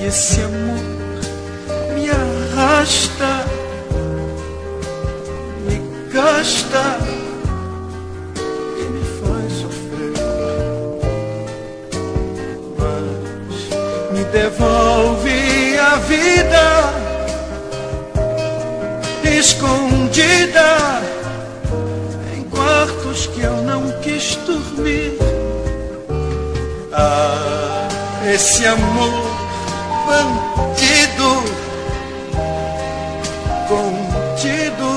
E esse amor me arrasta, me gasta e me faz sofrer, mas me devolve a vida escondida em quartos que eu não quis dormir. Ah, esse amor bandido, contido,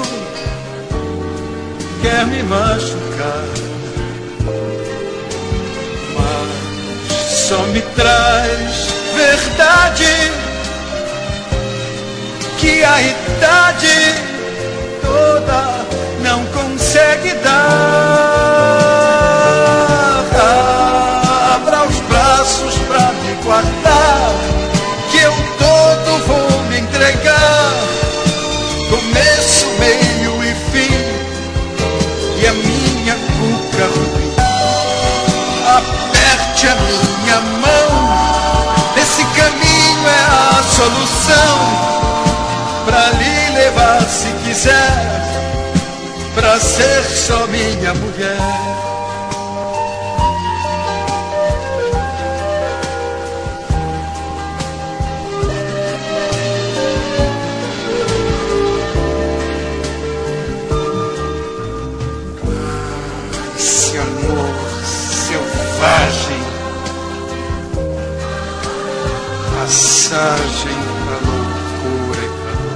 quer me machucar, mas só me traz verdade, que a idade toda não consegue dar. Abra os braços pra me guardar, que eu todo vou me entregar, começo, meio e fim, e a minha cuca ruim. Aperte a minha mão, esse caminho é a solução pra lhe levar se quiser, pra ser só minha mulher. Esse amor selvagem, passagem pra loucura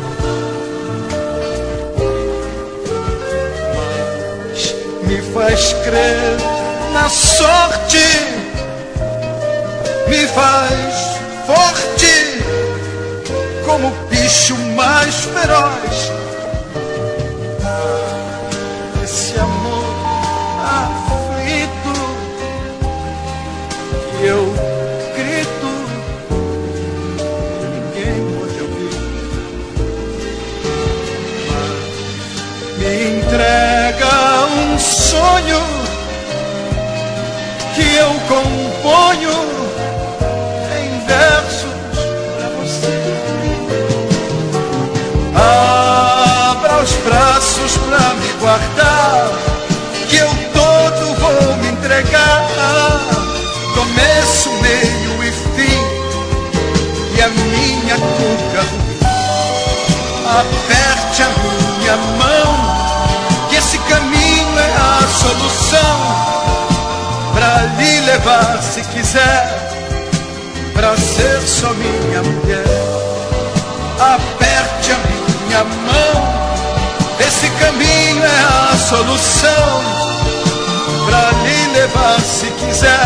e mas me faz crer na sorte, me faz forte como o bicho mais feroz. Esse amor aflito que eu grito e ninguém pode ouvir, mas me entrega um sonho que eu componho em versos pra você. Abra os braços pra me guardar, que eu todo vou me entregar, começo, meio e fim, e a minha cuca ruim. Aperte a minha mão, que esse caminho é a solução pra lhe levar se quiser, pra ser só minha mulher. Aperte a minha mão, esse caminho é a solução pra lhe levar se quiser,